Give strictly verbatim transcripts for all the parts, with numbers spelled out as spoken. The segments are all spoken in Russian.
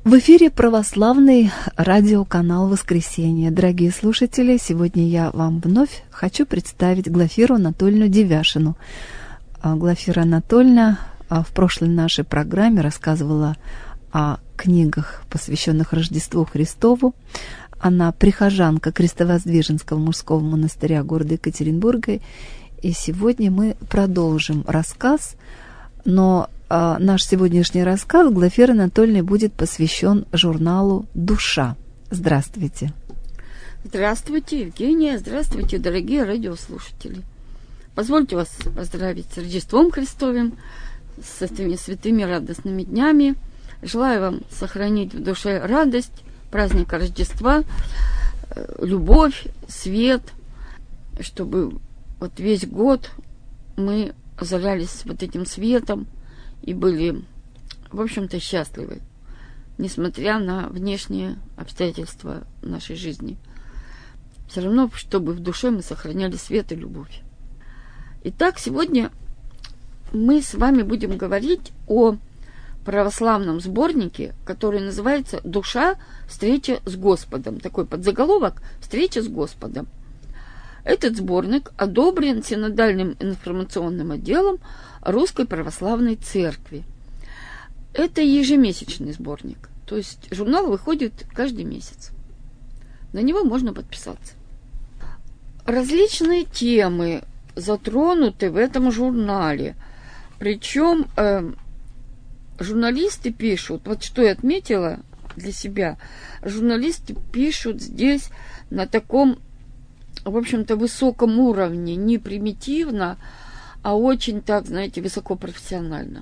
В эфире православный радиоканал «Воскресенье». Дорогие слушатели, сегодня я вам вновь хочу представить Глафиру Анатольевну Девяшину. Глафира Анатольевна в прошлой нашей программе рассказывала о книгах, посвященных Рождеству Христову. Она прихожанка Крестовоздвиженского мужского монастыря города Екатеринбурга. И сегодня мы продолжим рассказ, но а, наш сегодняшний рассказ Глафиры Анатольевны будет посвящен журналу «Душа». Здравствуйте. Здравствуйте, Евгения. Здравствуйте, дорогие радиослушатели. Позвольте вас поздравить с Рождеством Христовым, с этими святыми радостными днями. Желаю вам сохранить в душе радость праздника Рождества, любовь, свет, чтобы вот весь год мы озарялись вот этим светом и были, в общем-то, счастливы, несмотря на внешние обстоятельства нашей жизни. Все равно, чтобы в душе мы сохраняли свет и любовь. Итак, сегодня мы с вами будем говорить о православном сборнике, который называется «Душа. Встреча с Господом». Такой подзаголовок «Встреча с Господом». Этот сборник одобрен Синодальным информационным отделом Русской Православной Церкви. Это ежемесячный сборник, то есть журнал выходит каждый месяц. На него можно подписаться. Различные темы затронуты в этом журнале. Причем э, журналисты пишут, вот что я отметила для себя, журналисты пишут здесь на таком, в общем-то, высоком уровне, не примитивно, а очень так, знаете, высокопрофессионально.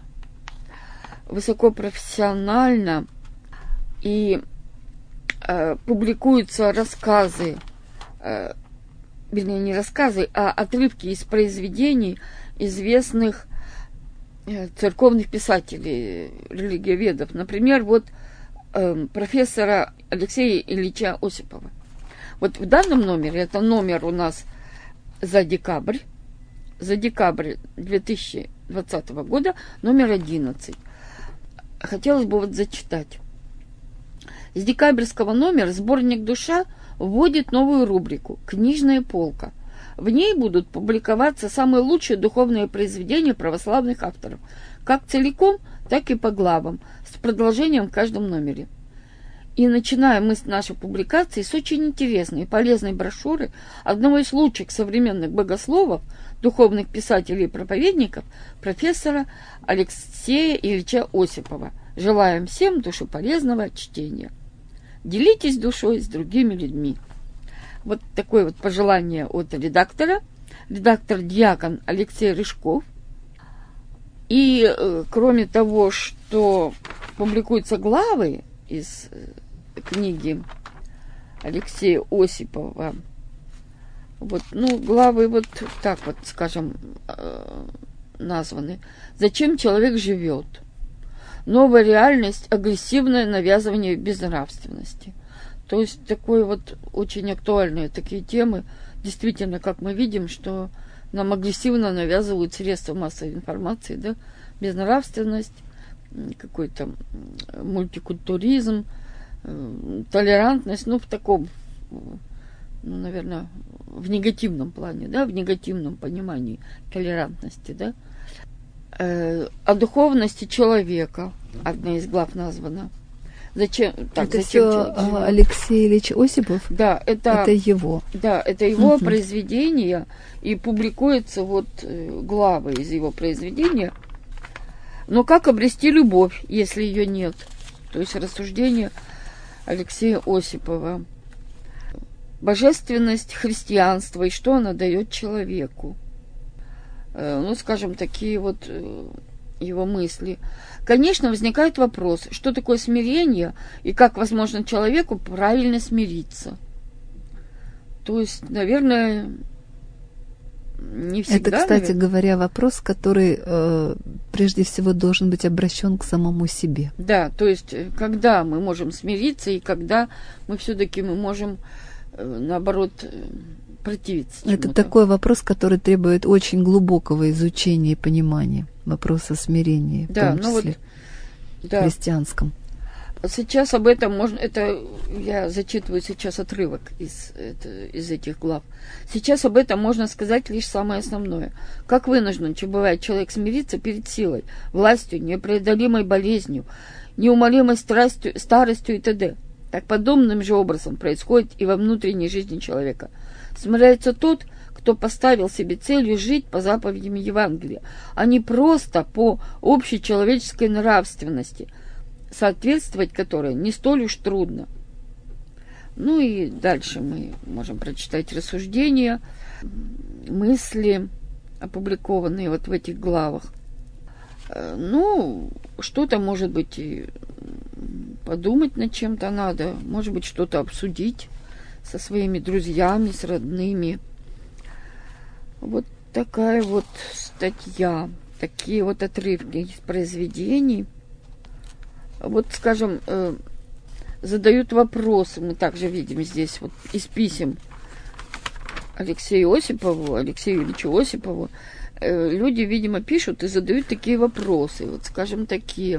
Высокопрофессионально. И э, публикуются рассказы, э, вернее, не рассказы, а отрывки из произведений известных э, церковных писателей, религиоведов. Например, вот э, профессора Алексея Ильича Осипова. Вот в данном номере, это номер у нас за декабрь, за декабрь две тысячи двадцатого года, номер одиннадцать. Хотелось бы вот зачитать. С декабрьского номера сборник «Душа» вводит новую рубрику «Книжная полка». В ней будут публиковаться самые лучшие духовные произведения православных авторов, как целиком, так и по главам, с продолжением в каждом номере. И начинаем мы с нашей публикации с очень интересной и полезной брошюры одного из лучших современных богословов, духовных писателей и проповедников, профессора Алексея Ильича Осипова. Желаем всем душеполезного чтения. Делитесь душой с другими людьми. Вот такое вот пожелание от редактора. Редактор-диакон Алексей Рыжков. И э, кроме того, что публикуются главы из книги Алексея Осипова. Вот, ну, главы вот так вот, скажем, э, названы. «Зачем человек живет? Новая реальность, агрессивное навязывание безнравственности». То есть такое вот очень актуальные такие темы. Действительно, как мы видим, что нам агрессивно навязывают средства массовой информации, да, безнравственность, какой-то мультикультуризм, толерантность, ну, в таком, ну, наверное, в негативном плане, да, в негативном понимании толерантности, да. Э, о духовности человека, одна из глав названа. Зачем, так, это зачем все Алексей Ильич Осипов? Да, это, это его. Да, это его угу. произведение, и публикуются вот главы из его произведения. Но как обрести любовь, если ее нет? То есть рассуждение Алексея Осипова. Божественность христианства и что она дает человеку. Ну, скажем, такие вот его мысли. Конечно, возникает вопрос, что такое смирение и как возможно человеку правильно смириться. То есть, наверное, не всегда. Это, кстати наверное. говоря, вопрос, который э, прежде всего должен быть обращен к самому себе. Да, то есть, когда мы можем смириться и когда мы все-таки мы можем, э, наоборот, противиться чему-то. Это такой вопрос, который требует очень глубокого изучения и понимания. Вопрос о смирении, да, в том ну числе вот, да. христианском. Сейчас об этом можно... Это я зачитываю сейчас отрывок из, это, из этих глав. Сейчас об этом можно сказать лишь самое основное. Как вынужден бывает человек смириться перед силой, властью, непреодолимой болезнью, неумолимой страстью, старостью и т.д. Так подобным же образом происходит и во внутренней жизни человека. Смиряется тот, кто поставил себе целью жить по заповедям Евангелия, а не просто по общечеловеческой нравственности, соответствовать которой не столь уж трудно. Ну и дальше мы можем прочитать рассуждения, мысли, опубликованные вот в этих главах. Ну, что-то, может быть, и подумать над чем-то надо, может быть, что-то обсудить со своими друзьями, с родными. Вот такая вот статья, такие вот отрывки из произведений. Вот, скажем, э, задают вопросы, мы также видим здесь вот из писем Алексею Осипову, Алексею Ильичу Осипову. Э, люди, видимо, пишут и задают такие вопросы, вот, скажем, такие.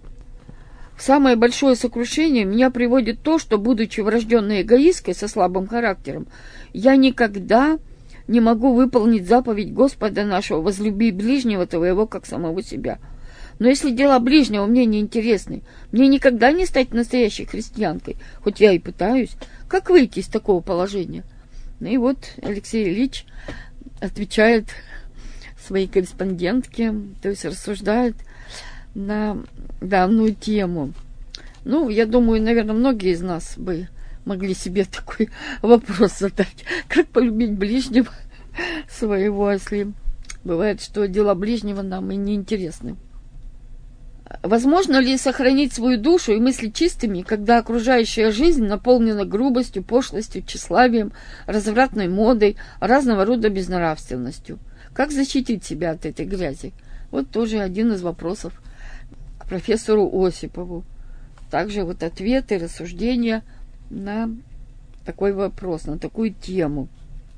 В самое большое сокрушение меня приводит то, что, будучи врожденной эгоисткой со слабым характером, я никогда не могу выполнить заповедь Господа нашего: возлюби ближнего твоего, как самого себя. Но если дела ближнего мне не интересны, мне никогда не стать настоящей христианкой, хоть я и пытаюсь. Как выйти из такого положения? Ну и вот Алексей Ильич отвечает своей корреспондентке, то есть рассуждает на данную тему. Ну, я думаю, наверное, многие из нас бы могли себе такой вопрос задать. Как полюбить ближнего своего, если бывает, что дела ближнего нам и не интересны? Возможно ли сохранить свою душу и мысли чистыми, когда окружающая жизнь наполнена грубостью, пошлостью, тщеславием, развратной модой, разного рода безнравственностью? Как защитить себя от этой грязи? Вот тоже один из вопросов к профессору Осипову. Также вот ответы, рассуждения на такой вопрос, на такую тему.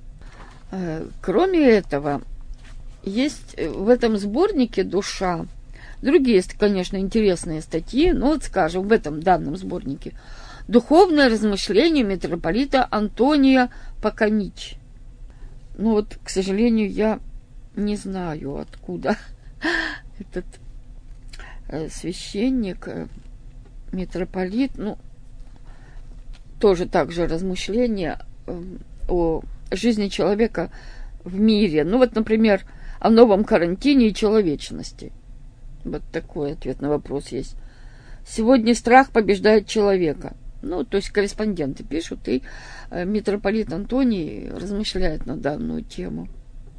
Кроме этого, есть в этом сборнике «Душа» другие, конечно, интересные статьи, но вот, скажем, в этом данном сборнике «Духовное размышление митрополита Антония Поканич». Ну вот, к сожалению, я не знаю, откуда этот э, священник, э, митрополит, ну, тоже также размышления э, о жизни человека в мире. Ну вот, например, о новом карантине и человечности. Вот такой ответ на вопрос есть. Сегодня страх побеждает человека. Ну, то есть корреспонденты пишут, и э, митрополит Антоний размышляет на данную тему.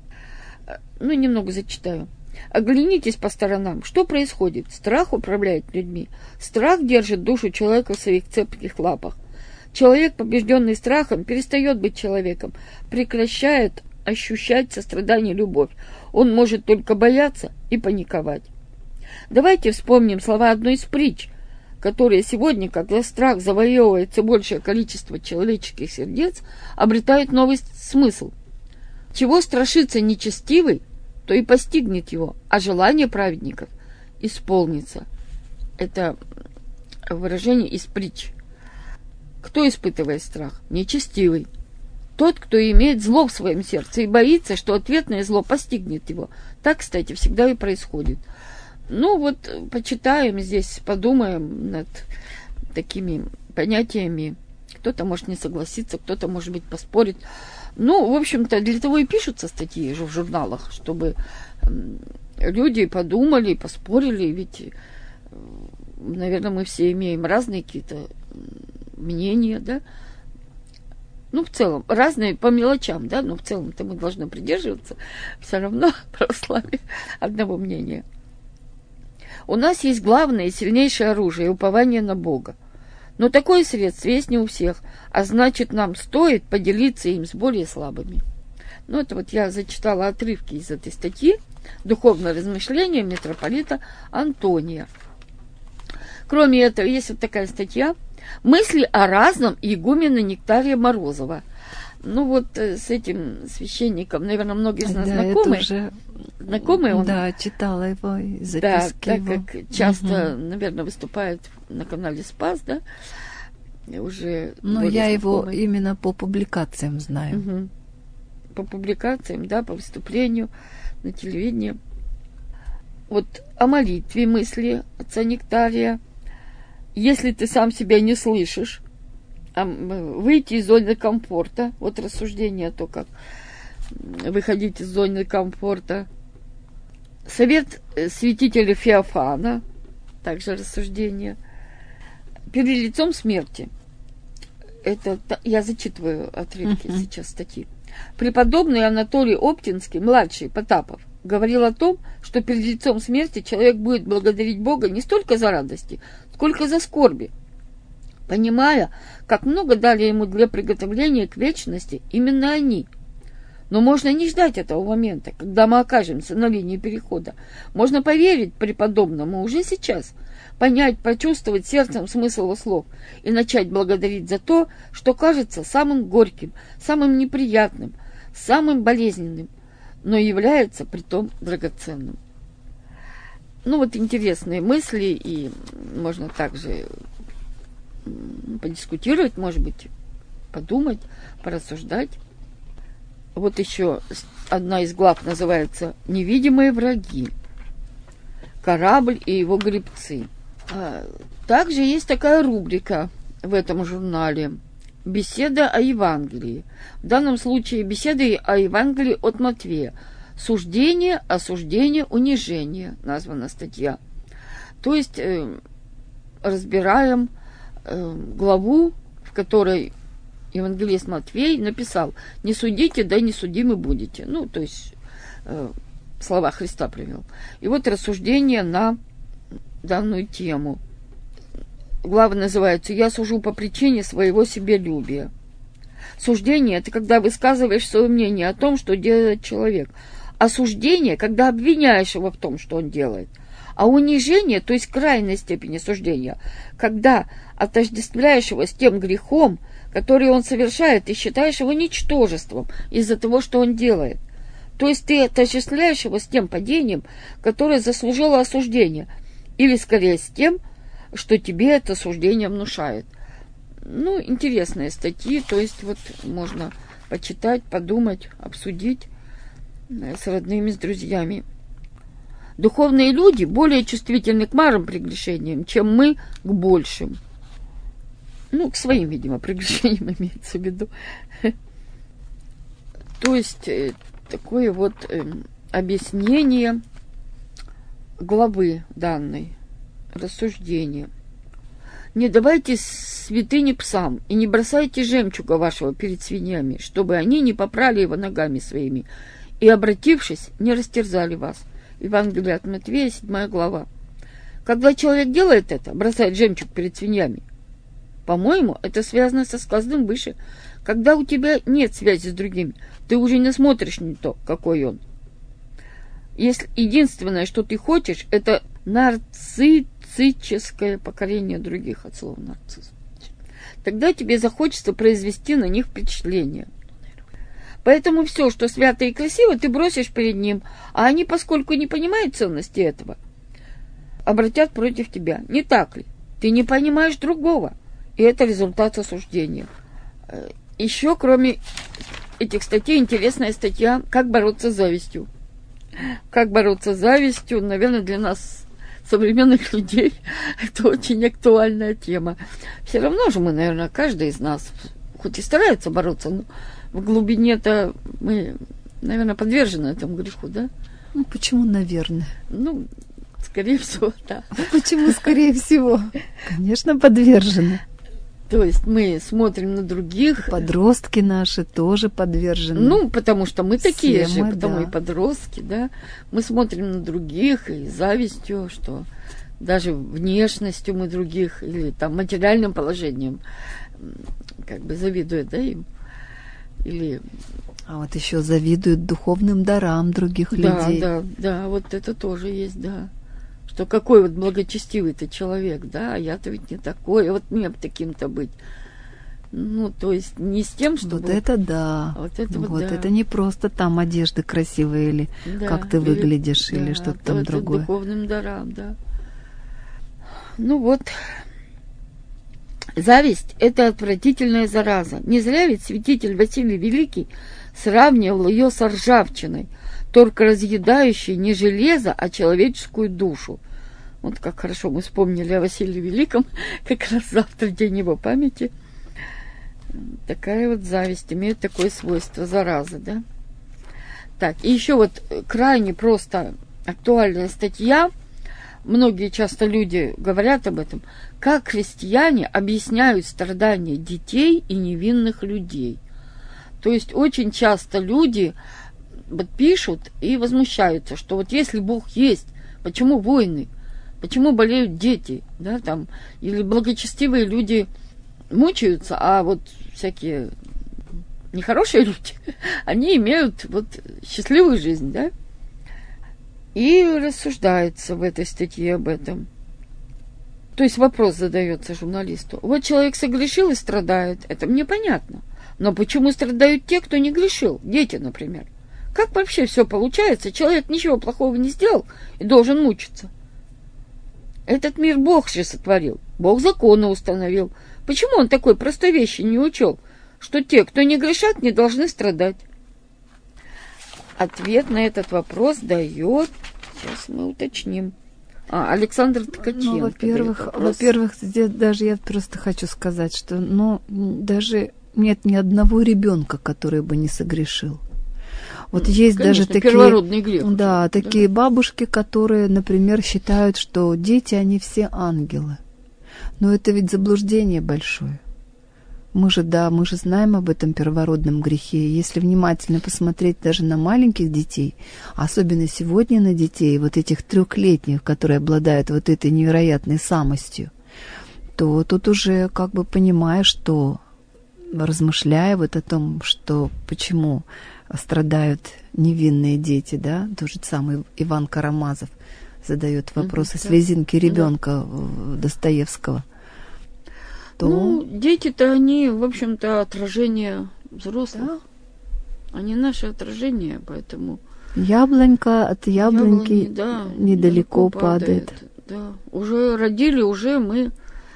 Ну, немного зачитаю. Оглянитесь по сторонам. Что происходит? Страх управляет людьми. Страх держит душу человека в своих цепких лапах. Человек, побежденный страхом, перестает быть человеком, прекращает ощущать сострадание и любовь. Он может только бояться и паниковать. Давайте вспомним слова одной из притч, которые сегодня, когда страх завоевывается большее количество человеческих сердец, обретают новый смысл. Чего страшится нечестивый, то и постигнет его, а желание праведников исполнится. Это выражение из притч. Кто испытывает страх? Нечестивый. Тот, кто имеет зло в своем сердце и боится, что ответное зло постигнет его. Так, кстати, всегда и происходит. Ну вот, почитаем здесь, подумаем над такими понятиями. Кто-то может не согласиться, кто-то, может быть, поспорит. Ну, в общем-то, для того и пишутся статьи же в журналах, чтобы люди подумали, поспорили. Ведь, наверное, мы все имеем разные какие-то мнения, да? Ну, в целом, разные по мелочам, да? Но в целом-то мы должны придерживаться все равно православия одного мнения. У нас есть главное и сильнейшее оружие – упование на Бога. Но такое средство есть не у всех, а значит, нам стоит поделиться им с более слабыми. Ну, это вот я зачитала отрывки из этой статьи «Духовное размышление митрополита Антония». Кроме этого, есть вот такая статья «Мысли о разном» игумена Нектария Морозова. Ну, вот с этим священником, наверное, многие из нас да, знакомы. Это уже... Знакомый он? Да, читала его, записки Да, так его. как часто, угу. наверное, выступает на канале Спас, да, уже... Но я его именно по публикациям знаю. Угу. По публикациям, да, по выступлению на телевидении. Вот о молитве мысли отца Нектария. Если ты сам себя не слышишь, выйти из зоны комфорта. Вот рассуждение о том, как выходить из зоны комфорта. Совет святителя Феофана. Также рассуждение. Перед лицом смерти. Это я зачитываю отрывки uh-huh. сейчас статьи. Преподобный Анатолий Оптинский, младший Потапов, говорил о том, что перед лицом смерти человек будет благодарить Бога не столько за радости, сколько за скорби, понимая, как много дали ему для приготовления к вечности именно они. Но можно не ждать этого момента, когда мы окажемся на линии перехода. Можно поверить преподобному уже сейчас, понять, почувствовать сердцем смысл его слов и начать благодарить за то, что кажется самым горьким, самым неприятным, самым болезненным, но является притом драгоценным. Ну вот интересные мысли, и можно также подискутировать, может быть, подумать, порассуждать. Вот еще одна из глав называется «Невидимые враги. Корабль и его гребцы». Также есть такая рубрика в этом журнале «Беседа о Евангелии». В данном случае беседы о Евангелии от Матфея. «Суждение, осуждение, унижение» названа статья. То есть э, разбираем э, главу, в которой евангелист Матфей написал: «Не судите, да не судимы будете». Ну, то есть э, слова Христа привел. И вот рассуждение на данную тему. Глава называется «Я сужу по причине своего себялюбия». Суждение – это когда высказываешь свое мнение о том, что делает человек. Осуждение – когда обвиняешь его в том, что он делает. А унижение, то есть крайней степени суждения, когда отождествляешь его с тем грехом, который он совершает, и считаешь его ничтожеством из-за того, что он делает. То есть ты отождествляешь его с тем падением, которое заслужило осуждение, или скорее с тем, что тебе это суждение внушает. Ну, интересные статьи, то есть вот можно почитать, подумать, обсудить с родными, с друзьями. Духовные люди более чувствительны к малым прегрешениям, чем мы к большим. Ну, к своим, видимо, прегрешениям имеется в виду. То есть такое вот объяснение главы данной, рассуждение. Не давайте святыни псам и не бросайте жемчуга вашего перед свиньями, чтобы они не попрали его ногами своими и, обратившись, не растерзали вас. Евангелие от Матфея, седьмая глава. Когда человек делает это, бросает жемчуг перед свиньями, по-моему, это связано со сказанным выше. Когда у тебя нет связи с другими, ты уже не смотришь на то, какой он. Если единственное, что ты хочешь, это нарциссическое покорение других, от слова нарцисс. Тогда тебе захочется произвести на них впечатление. Поэтому все, что свято и красиво, ты бросишь перед ним, а они, поскольку не понимают ценности этого, обратят против тебя. Не так ли? Ты не понимаешь другого. И это результат осуждения. Еще, кроме этих статей, интересная статья «Как бороться с завистью». Как бороться с завистью, наверное, для нас, современных людей, это очень актуальная тема. Все равно же мы, наверное, каждый из нас, хоть и старается бороться, но в глубине-то мы, наверное, подвержены этому греху, да? Ну, почему, наверное? Ну, скорее всего, да. Почему, скорее всего? Конечно, подвержены. То есть мы смотрим на других. Подростки наши тоже подвержены. Ну, потому что мы Все такие же, мы, потому да. и подростки, да. Мы смотрим на других и завистью, что даже внешностью мы других или там материальным положением как бы завидуют, да, им. Или... А вот еще завидуют духовным дарам других да, людей. Да, да, да, вот это тоже есть, да. Что какой вот благочестивый ты человек, да, а я-то ведь не такой, а вот мне бы таким-то быть. Ну, то есть не с тем, чтобы... Вот это да. Вот это вот, вот да. это не просто там одежды красивые или да, как ты или, выглядишь, да, или что-то там это другое. Духовным дарам, да. Ну вот, Зависть – это отвратительная зараза. Не зря ведь святитель Василий Великий сравнивал ее с ржавчиной, только разъедающей не железо, а человеческую душу. Вот как хорошо мы вспомнили о Василии Великом, как раз завтра день его памяти. Такая вот зависть имеет такое свойство, зараза, да? Так, и еще вот крайне просто актуальная статья. Многие часто люди говорят об этом. Как христиане объясняют страдания детей и невинных людей. То есть очень часто люди вот пишут и возмущаются, что вот если Бог есть, почему войны, почему болеют дети, да, там, или благочестивые люди мучаются, а вот всякие нехорошие люди, они имеют вот счастливую жизнь, да? И рассуждается в этой статье об этом. То есть вопрос задается журналисту. Вот человек согрешил и страдает, это мне понятно. Но почему страдают те, кто не грешил? Дети, например. Как вообще все получается? Человек ничего плохого не сделал и должен мучиться. Этот мир Бог же сотворил. Бог законы установил. Почему он такой простой вещи не учел? Что те, кто не грешат, не должны страдать. Ответ на этот вопрос дает... Сейчас мы уточним. А, Александр Ткаченко. Ну, во-первых, во-первых, здесь даже я просто хочу сказать, что ну, даже нет ни одного ребенка, который бы не согрешил. Вот ну, есть конечно, даже такие, первородный грех. Да, уже, такие да. бабушки, которые, например, считают, что дети, они все ангелы. Но это ведь заблуждение большое. Мы же, да, мы же знаем об этом первородном грехе. Если внимательно посмотреть даже на маленьких детей, особенно сегодня на детей, вот этих трехлетних, которые обладают вот этой невероятной самостью, то тут уже как бы понимаешь, что, размышляя вот о том, что почему страдают невинные дети, да, тот же самый Иван Карамазов задает вопросы mm-hmm, слезинки да. ребенка да. Достоевского. То... Ну, дети-то, они, в общем-то, отражение взрослых. Да. Они наши отражения, поэтому... Яблонька от яблоньки Яблони, да, недалеко падает. падает. Да. Уже родили, уже мы...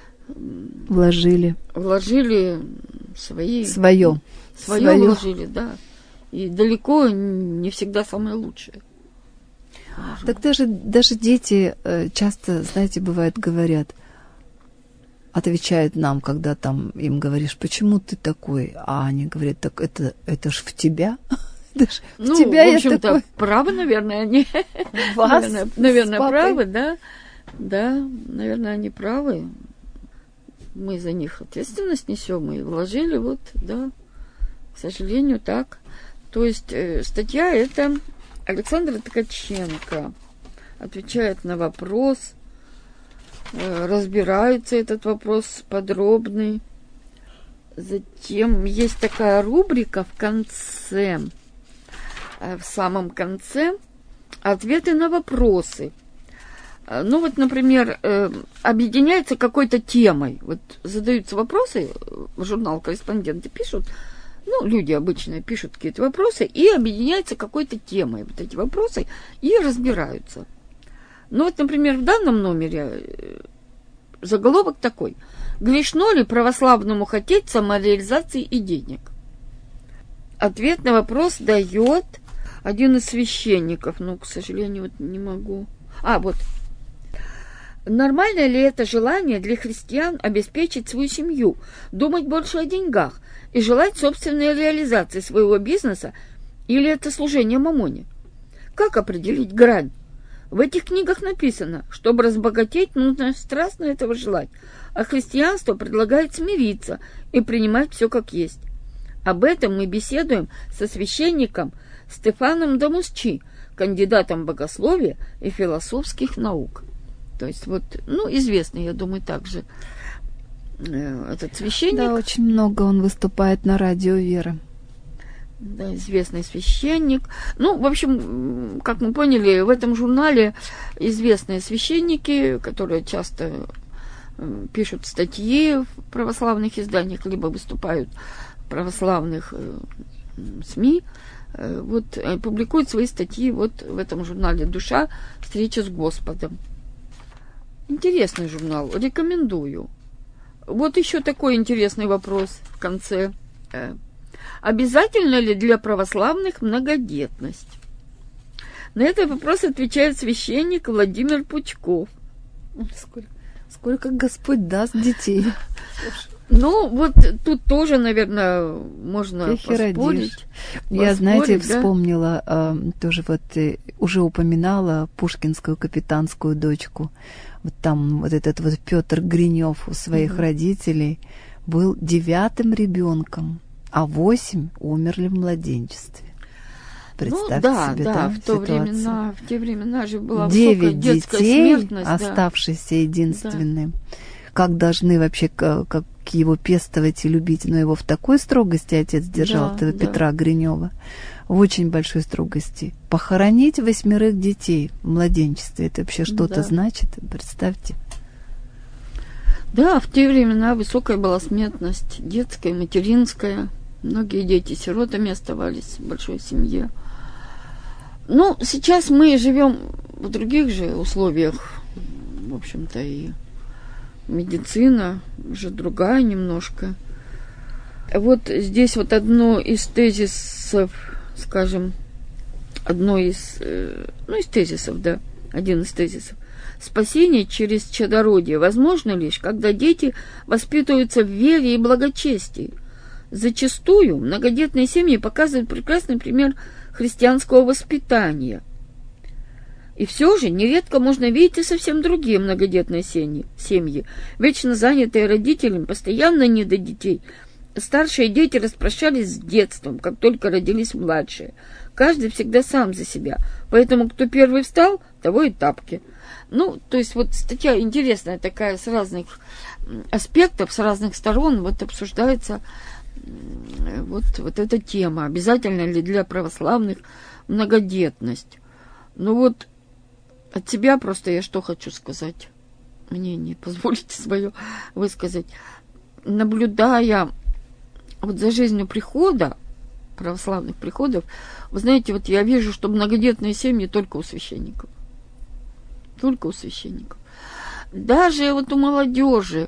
Вложили. Вложили свои... Свое. Свое, Свое вложили, да. И далеко не всегда самое лучшее. Так даже, даже дети часто, знаете, бывает, говорят... Отвечают нам, когда там им говоришь, почему ты такой, а они говорят, так это, это ж в тебя, это ж ну, в тебя в общем-то, такой. Правы, наверное, они, Вас наверное, наверное правы, да, да, наверное, они правы. Мы за них ответственность несем и вложили, вот, да, к сожалению, так. То есть э, статья эта Александра Ткаченко отвечает на вопрос. Разбирается этот вопрос подробный. Затем есть такая рубрика в конце, в самом конце, ответы на вопросы. Ну вот, например, объединяется какой-то темой. Вот задаются вопросы, в журнал «Корреспонденты» пишут, ну, люди обычно пишут какие-то вопросы, и объединяются какой-то темой вот эти вопросы, и разбираются. Ну вот, например, в данном номере заголовок такой. Грешно ли православному хотеть самореализации и денег? Ответ на вопрос дает один из священников. Ну, к сожалению, вот не могу. А, вот. Нормально ли это желание для христиан обеспечить свою семью, думать больше о деньгах и желать собственной реализации своего бизнеса, или это служение мамоне? Как определить грань? В этих книгах написано, чтобы разбогатеть, нужно страстно этого желать, а христианство предлагает смириться и принимать все как есть. Об этом мы беседуем со священником Стефаном Дамусчи, кандидатом богословия и философских наук. То есть вот, ну, известный, я думаю, также э, этот священник. Да, очень много он выступает на радио «Вера». Да, известный священник. Ну, в общем, как мы поняли, в этом журнале известные священники, которые часто э, пишут статьи в православных изданиях, либо выступают в православных э, СМИ, э, вот, э, публикуют свои статьи вот в этом журнале «Душа. Встреча с Господом». Интересный журнал, рекомендую. Вот еще такой интересный вопрос в конце. Обязательно ли для православных многодетность? На этот вопрос отвечает священник Владимир Пучков. Сколько, сколько Господь даст детей. Ну, вот тут тоже, наверное, можно поспорить. поспорить. Я, знаете, да? вспомнила, э, тоже вот э, уже упоминала пушкинскую капитанскую дочку. Вот там вот этот вот Петр Гринев у своих угу. родителей был девятым ребенком, а восемь умерли в младенчестве. Представьте ну, да, себе, да, да, в, то времена, в те времена же была девять высокая детская детей, смертность. Оставшийся да. единственным. Да. Как должны вообще, как, как его пестовать и любить, но его в такой строгости отец держал, да, этого да. Петра Гринева, в очень большой строгости. Похоронить восьмерых детей в младенчестве, это вообще что-то да. значит, представьте. Да, в те времена высокая была смертность, детская, материнская. Многие дети сиротами оставались в большой семье. Ну, сейчас мы живем в других же условиях, в общем-то, и медицина уже другая немножко. Вот здесь вот одно из тезисов, скажем, одно из, ну, из тезисов, да, один из тезисов. Спасение через чадородие возможно лишь, когда дети воспитываются в вере и благочестии. Зачастую многодетные семьи показывают прекрасный пример христианского воспитания. И все же нередко можно видеть и совсем другие многодетные семьи, семьи, вечно занятые родителями, постоянно не до детей. Старшие дети распрощались с детством, как только родились младшие. Каждый всегда сам за себя, поэтому кто первый встал, того и тапки. Ну, то есть вот статья интересная такая, с разных аспектов, с разных сторон вот обсуждается вот, вот эта тема. Обязательно ли для православных многодетность? Ну вот от себя просто я что хочу сказать. Мне не позволите свое высказать. Наблюдая вот за жизнью прихода, православных приходов, вы знаете, вот я вижу, что многодетные семьи только у священников. Только у священников. Даже вот у молодежи,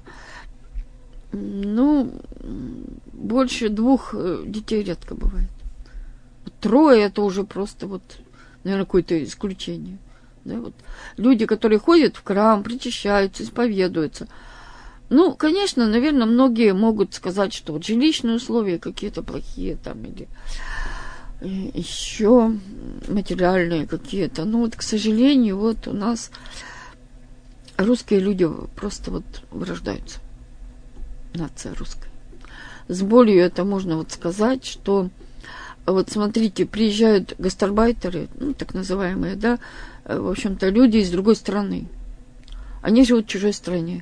ну, больше двух детей редко бывает. Трое это уже просто вот, наверное, какое-то исключение. Да, вот. Люди, которые ходят в храм, причащаются, исповедуются. Ну, конечно, наверное, многие могут сказать, что вот жилищные условия какие-то плохие там или еще материальные какие-то. Ну, вот, к сожалению, вот у нас русские люди просто вот вырождаются. Нация русская. С болью это можно вот сказать, что вот смотрите, приезжают гастарбайтеры, ну, так называемые, да, в общем-то, люди из другой страны. Они живут в чужой стране.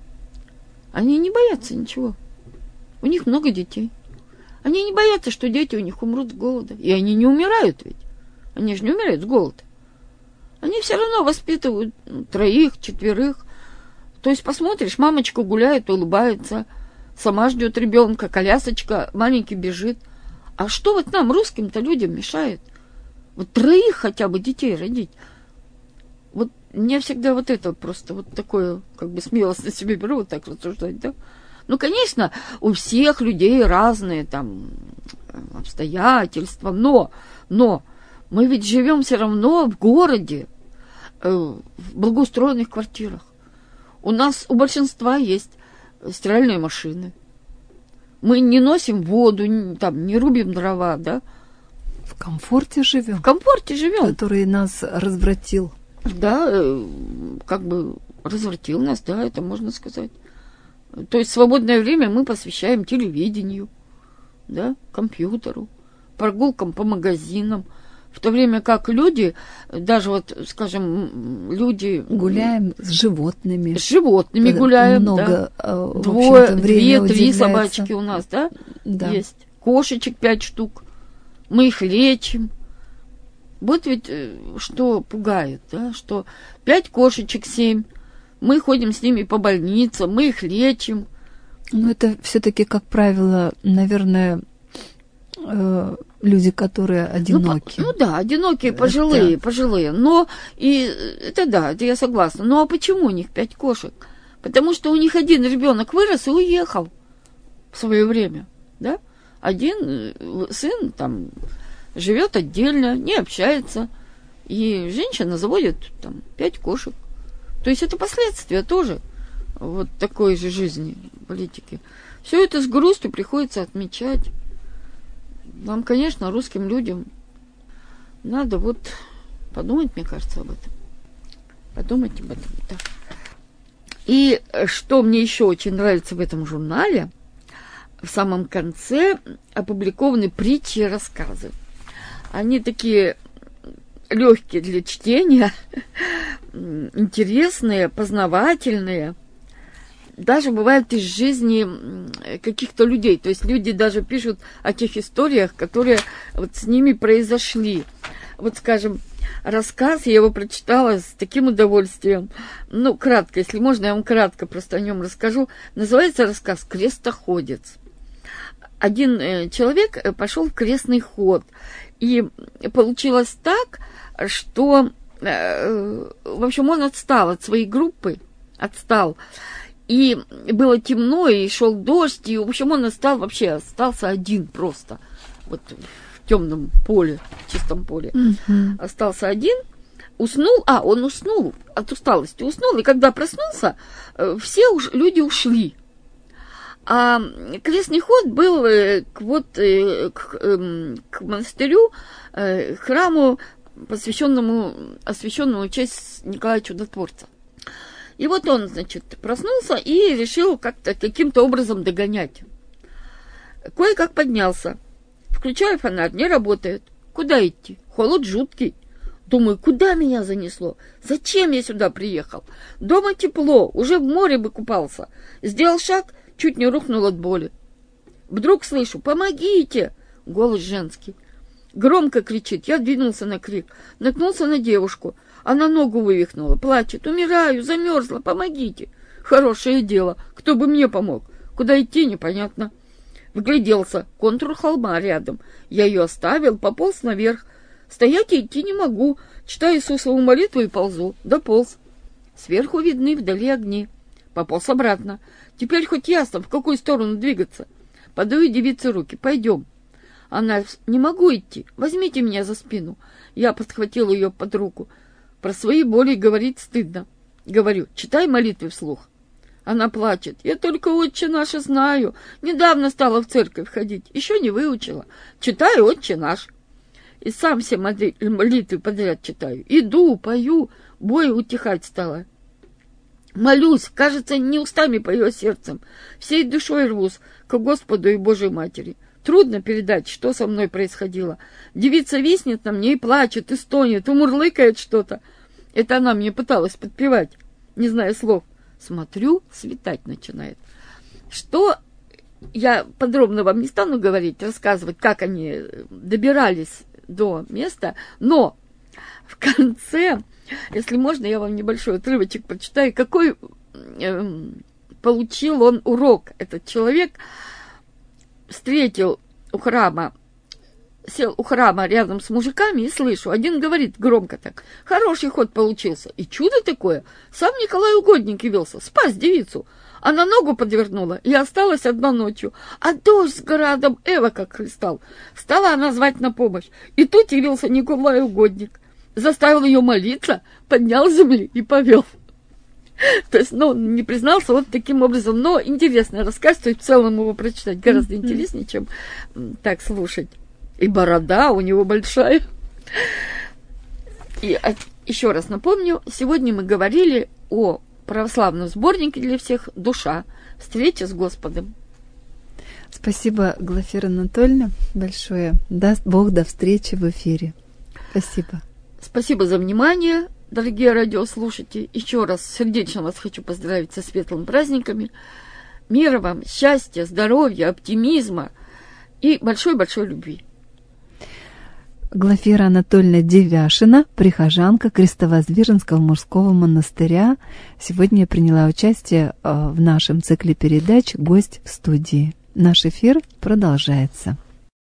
Они не боятся ничего. У них много детей. Они не боятся, что дети у них умрут с голода. И они не умирают ведь. Они же не умирают с голода. Они все равно воспитывают троих, четверых. То есть посмотришь, мамочка гуляет, улыбается, сама ждет ребенка, колясочка, маленький бежит. А что вот нам, русским-то людям, мешает? Вот троих хотя бы детей родить. Вот мне всегда вот это просто вот такое, как бы смелость на себе беру, вот так рассуждать, да? Ну, конечно, у всех людей разные там обстоятельства, но, но мы ведь живем все равно в городе, э, в благоустроенных квартирах. У нас, у большинства есть стиральные машины. Мы не носим воду, не, там, не рубим дрова, да? В комфорте живем. В комфорте живем. Который нас развратил. Да, э, как бы развратил нас, да, это можно сказать. То есть свободное время мы посвящаем телевидению, да, компьютеру, прогулкам по магазинам. В то время как люди, даже вот, скажем, люди... Гуляем с животными. С животными гуляем, много, да. Двое, две-три собачки у нас, да, да, есть. Кошечек пять штук. Мы их лечим. Вот ведь что пугает, да, что пять кошечек, семь. Мы ходим с ними по больницам, мы их лечим. Ну, это все-таки, как правило, наверное, э, люди, которые одиноки. Ну, ну да, одинокие, пожилые, это... пожилые. Но и это да, это я согласна. Ну а почему у них пять кошек? Потому что у них один ребенок вырос и уехал в свое время, да? Один сын там живет отдельно, не общается, и женщина заводит там пять кошек. То есть это последствия тоже вот такой же жизни, политики. Все это с грустью приходится отмечать. Нам, конечно, русским людям надо вот подумать, мне кажется, об этом. Подумать об этом, да. И что мне еще очень нравится в этом журнале, в самом конце опубликованы притчи и рассказы. Они такие легкие для чтения, интересные, познавательные. Даже бывают из жизни каких-то людей. То есть люди даже пишут о тех историях, которые вот с ними произошли. Вот, скажем, рассказ, я его прочитала с таким удовольствием. Ну, кратко, если можно, я вам кратко просто о нем расскажу. Называется рассказ «Крестоходец». Один э, человек пошел в крестный ход. И получилось так, что, э, в общем, он отстал от своей группы, отстал. И было темно, и шел дождь, и, в общем, он остался, вообще остался один просто. Вот в темном поле, в чистом поле. Mm-hmm. Остался один, уснул, а, он уснул, от усталости уснул, и когда проснулся, все уж, люди ушли. А крестный ход был к, вот, к, к монастырю, к храму, посвященному, освященному в честь Николая Чудотворца. И вот он, значит, проснулся и решил как-то каким-то образом догонять. Кое-как поднялся. Включаю фонарь, не работает. Куда идти? Холод жуткий. Думаю, куда меня занесло? Зачем я сюда приехал? Дома тепло, уже в море бы купался. Сделал шаг, чуть не рухнул от боли. Вдруг слышу: «Помогите!» Голос женский. Громко кричит. Я двинулся на крик. Наткнулся на девушку. Она ногу вывихнула, плачет. «Умираю, замерзла, помогите!» Хорошее дело. Кто бы мне помог? Куда идти, непонятно. Вгляделся. Контур холма рядом. Я ее оставил, пополз наверх. Стоять и идти не могу. Читаю Иисусову молитву и ползу. Дополз. Сверху видны вдали огни. Пополз обратно. Теперь хоть ясно, в какую сторону двигаться. Подаю девице руки. «Пойдем». Она: «Не могу идти. Возьмите меня за спину». Я подхватил ее под руку. Про свои боли говорить стыдно. Говорю: «Читай молитвы вслух». Она плачет: «Я только «Отче наш» знаю. Недавно стала в церковь ходить. Еще не выучила. Читаю «Отче наш». И сам все молитвы подряд читаю. Иду, пою. Боль утихать стала. Молюсь, кажется, не устами пою, а сердцем. Всей душой рвусь к Господу и Божьей Матери. Трудно передать, что со мной происходило. Девица виснет на мне и плачет, и стонет, и мурлыкает что-то. Это она мне пыталась подпевать, не зная слов. Смотрю, светать начинает. Что я подробно вам не стану говорить, рассказывать, как они добирались до места, но в конце, если можно, я вам небольшой отрывочек прочитаю, какой э, получил он урок, этот человек. Встретил у храма, сел у храма рядом с мужиками и слышу, один говорит громко так: «Хороший ход получился». И чудо такое, сам Николай Угодник явился, спас девицу. Она ногу подвернула и осталась одна ночью. А дождь с градом эва как хлестал. Стала она звать на помощь. И тут явился Николай Угодник. Заставил ее молиться, поднял с земли и повел. То есть, ну, он не признался вот таким образом. Но интересный рассказ, то есть в целом его прочитать гораздо mm-hmm. интереснее, чем так слушать. И борода у него большая. И а, еще раз напомню, сегодня мы говорили о православном сборнике для всех «Душа. Встреча с Господом». Спасибо, Глафира Анатольевна, большое. Даст Бог, до встречи в эфире. Спасибо. Спасибо за внимание, дорогие радиослушатели. Еще раз сердечно вас хочу поздравить со светлыми праздниками. Мира вам, счастья, здоровья, оптимизма и большой-большой любви. Глафира Анатольевна Девяшина, прихожанка Крестовоздвиженского мужского монастыря, сегодня приняла участие в нашем цикле передач «Гость в студии». Наш эфир продолжается.